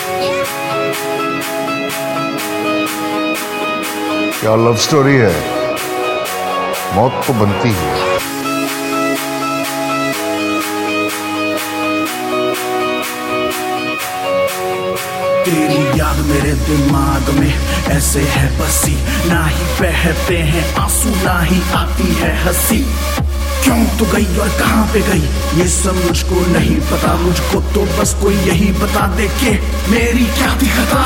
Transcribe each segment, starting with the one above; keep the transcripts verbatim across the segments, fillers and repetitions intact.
क्या love story है, मौत तो बनती है। तेरी याद मेरे दिमाग में ऐसे है बसी, ना ही बहते हैं आंसू ना ही आती है हंसी। क्यों तो गई और कहां पे गई ये सब मुझको नहीं पता, मुझको तो बस कोई यही बता दे कि मेरी क्या थी खता।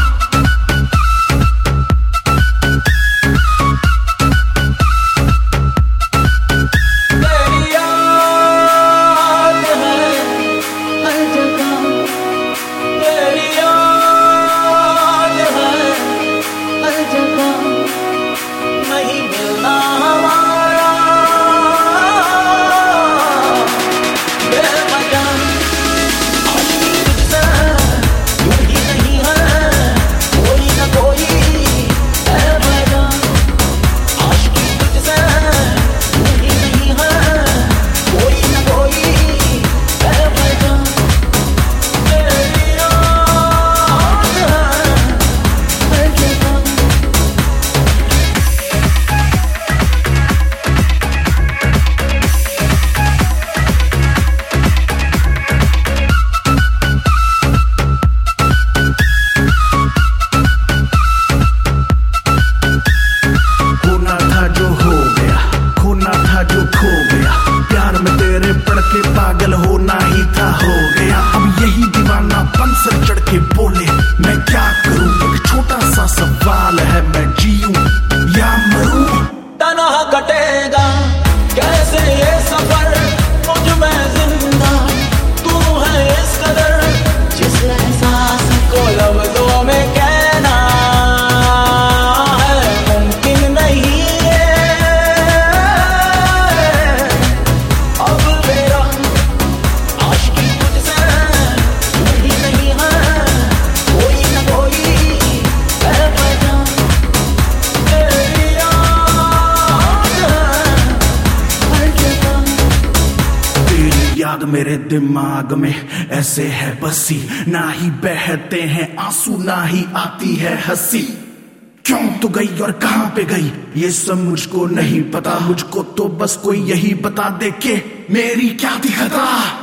पागल होना ही था हो गया, अब यही दीवाना पन सर चढ़ के बोले मैं क्या करूं। एक छोटा सा सवाल है, मैं जीऊं या मरूं। तन्हा कटेगा कैसे ये सफर, मुझ में जिंदा तू है इस कदर, जिस एहसास को लफ्जों में कहना है मुमकिन नहीं है। अब मेरा आशिकी तुझसे ही नहीं है, कोई न कोई है पहचान तेरी याद हर जगह। तेरी याद मेरे दिमाग में ऐसे है बसी, ना ही बहते हैं आंसू ना ही आती है हंसी। क्यों तो गई और कहां पे गई ये सब मुझको नहीं पता, मुझको तो बस कोई यही बता दे कि मेरी क्या थी खता।